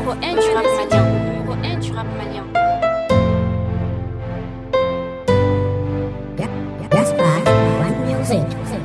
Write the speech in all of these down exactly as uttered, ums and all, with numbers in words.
numéro un du rap malien. Numéro un du rap malien. Gaspard, One Music.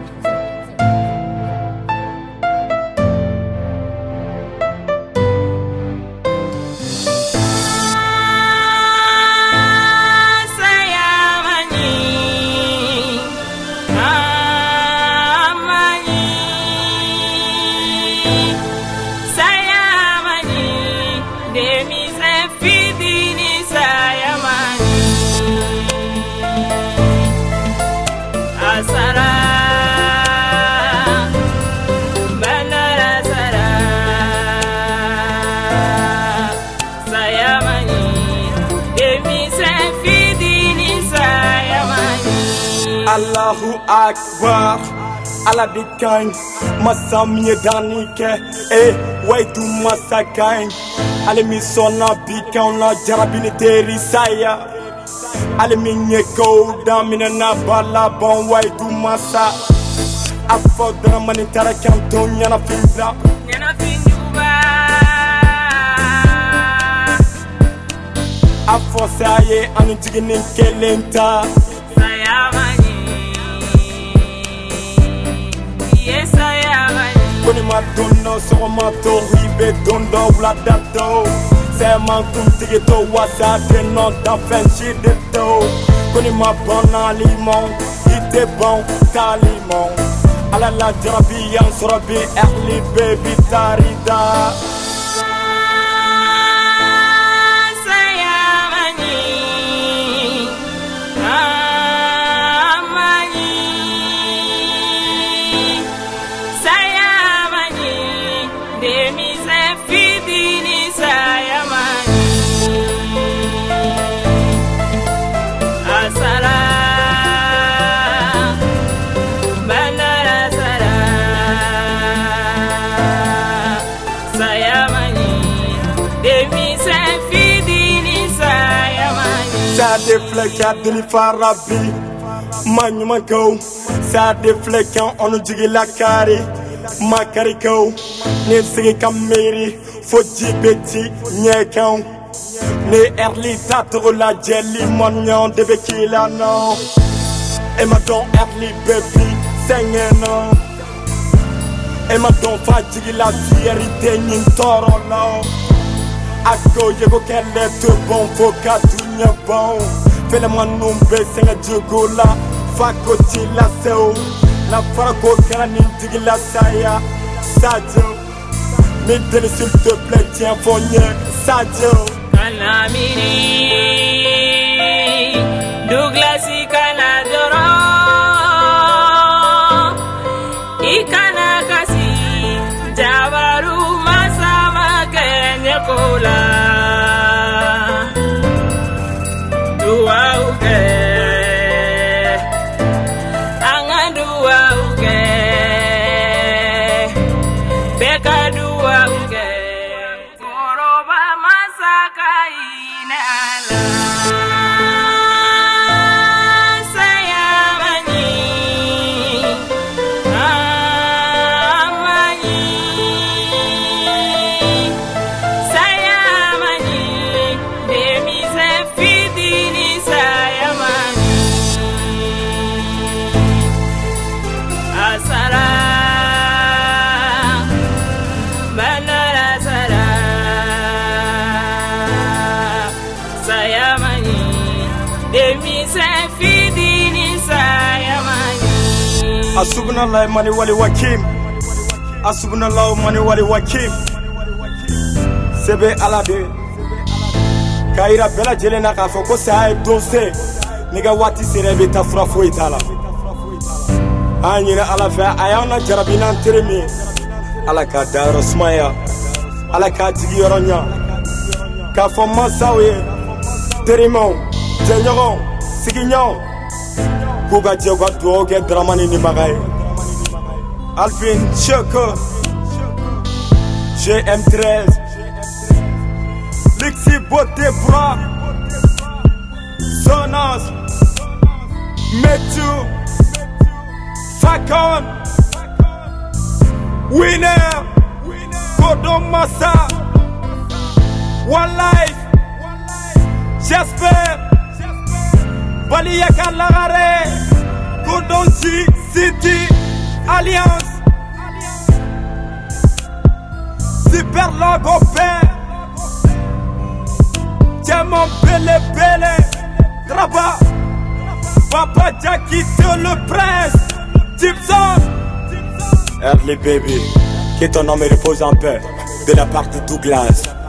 Allahu Akbar, ala bikain, masamye danike, eh, waitu masakain, ale misona bikain la jarabini teri saya, ale minye go damina na bala bon waitu masa, afodra mani tarakan tonya na fibla, nyana finduba, afosaye anu jigini kelenta, saya mani. Koni madono so mato ribe dondo la dato se man kuntige to wasa de no da fancy de to koni ma bona limon ite bon ta limon ala la jarabi yan surabi ahli baby tarida Ça déflèque à Delifarabi, Manumanko, ça déflèque on nous dit la carré, Macariko, Nipsing Kamiri, Fodji Betty, Nyekon, les Erli Tato la Jelly, Magnon de Bekila, non, et ma don Erli Baby, Sengeno, et ma don Fadji la Sierite, Nintoro, non. Ako yego kelle te bon foka tunya bon Fele manumbe senga jugola Fako chila seo Na farako kera nintigi la saya Sadio Mideli s'il te plaît tiens fonye Sadio Kanamini Douglas Ikanadoro Ikanakasi Jabaru Masama Kenya Kola Dua uke Angan dua uke Beka dua uke Koroba masaka inala Asubhanallah mani wali wakim Asubhanallah mani wali wakim Sebe alade Kaira bela jelena ka foko sa e donse Niga wati serebe ta frafo itala Anyina ala fa ayana jarabina teremi Ala ka daro smaya Ala ka tigi yoronya Ka fo masawe Terimo Jenyogon Siginyon Kuga Dioga Doge Dramani ni Magaye Alvin Choco G M treize Lixi Bote Bra Sonos Metu Fakon Winner Kodom Massa One life. J'espère. Balia Kalahare. Kodonsi City Alliance. Super Logopère. Diamant Bele Bele. Draba. Papa Jackie le prince. Gibson. Early baby. Que ton nom me repose en paix. De la part de Douglas.